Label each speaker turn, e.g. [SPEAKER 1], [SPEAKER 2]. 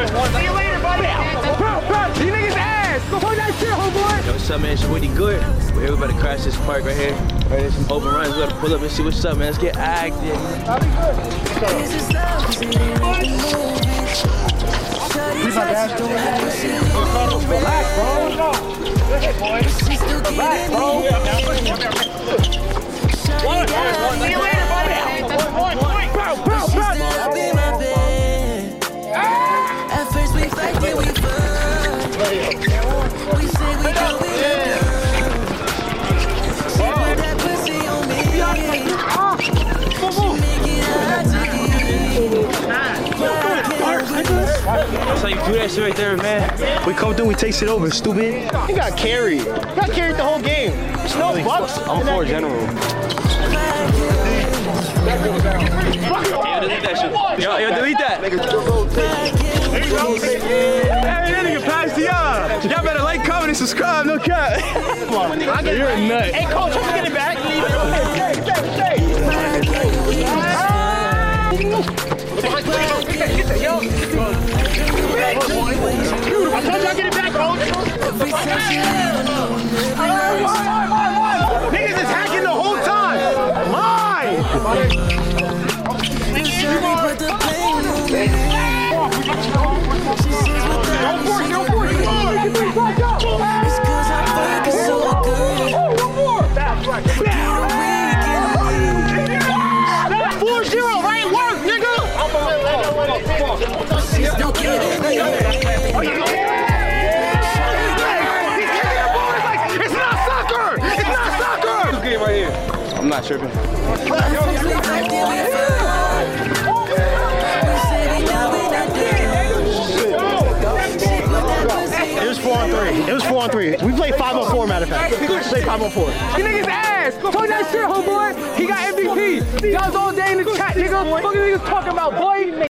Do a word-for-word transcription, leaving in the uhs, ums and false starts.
[SPEAKER 1] See you later, buddy. Bro, bro, you niggas ass. Go talk that shit, homeboy.
[SPEAKER 2] Yo, what's up, man? It's Woody Good. We're here about to crash this park right here. Right, there's some open runs. We gotta pull up and see what's up, man. Let's get active.
[SPEAKER 1] I'll be good. Leave my gas. Relax, bro. Relax, bro. One, see you later, buddy. One, one, bro, bro, bro.
[SPEAKER 3] At first we fight, then we fuck. We say we go, we go. She put that pussy on me. She make it hard to
[SPEAKER 2] That's how you do that shit right there, man.
[SPEAKER 4] We come through, we take shit over, stupid.
[SPEAKER 1] You got carried. You got carried the whole game. There's no bucks.
[SPEAKER 4] I'm for general.
[SPEAKER 2] Yo, delete that shit. Yo, yo, delete that.
[SPEAKER 1] Hey, that nigga passed to y'all. Y'all better like, comment, and subscribe. No cap. Come on. You're a nut. Hey, coach, I'm get it back. Stay, stay, stay, stay. Yo. I told you I'll get it back, coach. Niggas is hacking the whole time. Lie. Don't force, don't force. It's cause I fuck so good. One more. That's right. four zero, right? Work, nigga. She's still kidding me. It's not soccer. It's not soccer.
[SPEAKER 4] This game right here. I'm not tripping.
[SPEAKER 1] It was four on three. It was four on three. We played five on four, matter of fact. We played five on four. You niggas ass. Talk that shit, homeboy. He got M V P. Y'all's all day in the chat, nigga. What the niggas talking about, boy?